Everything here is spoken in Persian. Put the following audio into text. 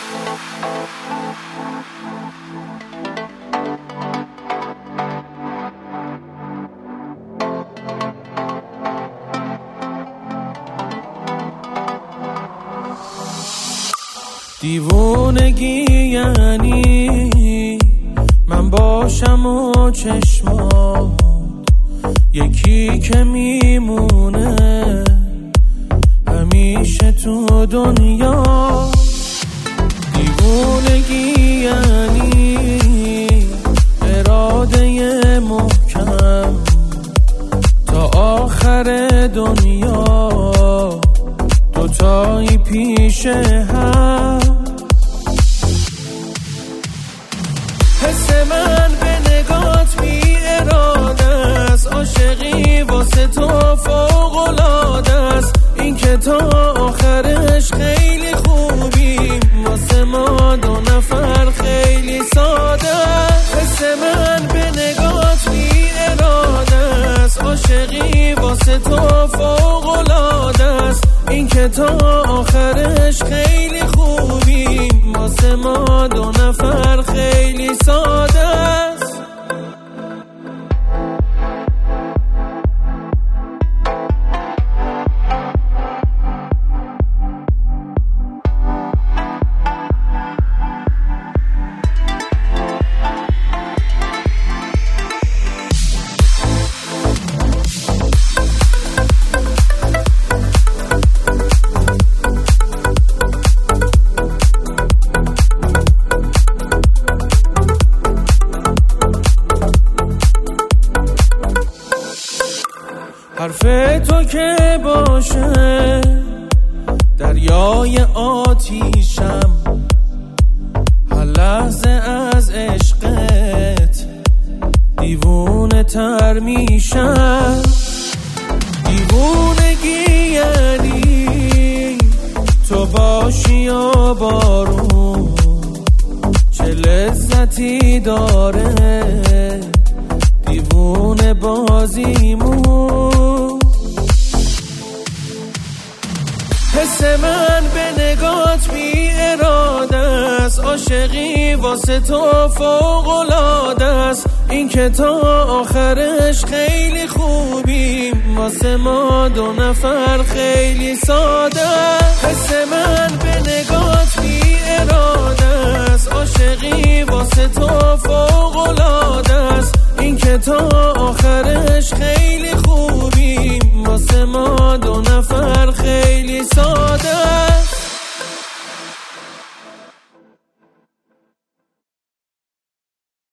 دیوونگی یعنی من باشم و چشمات یکی که میمونه همیشه تو دنیا. دیوونگی یعنی اراده محکم تا آخر دنیا، دوتایی پیش هم. حس من به نگات بی اراده است، عاشقی واسه تو فوق‌العاده است. این که تا آخرش خیلی خوبیم، واسه ما دو نفر خیلی ساده است. حس من به نگات بی اراده است، عاشقی واسه تو فوق‌العاده است. این که تا آخرش خیلی خوبیم، واسه ما دو نفر خیلی ساده است. حرف تو که باشه دریای آتیشم، هر لحظه از عشقت دیوونه تر میشم. دیوونگی یعنی تو باشی یا بارون، چه لذتی داره دیوونه بازیمون. حس من به نگات بی اراده است، عاشقی واسه تو فوق‌العاده است. این که تا آخرش خیلی خوبیم، واسه ما دو نفر خیلی ساده است. حس من به نگات بی اراده است، عاشقی واسه تو فوق‌العاده است. این که تا آخرش خیلی خوبیم، واسه ما دو نفر خیلی ساده.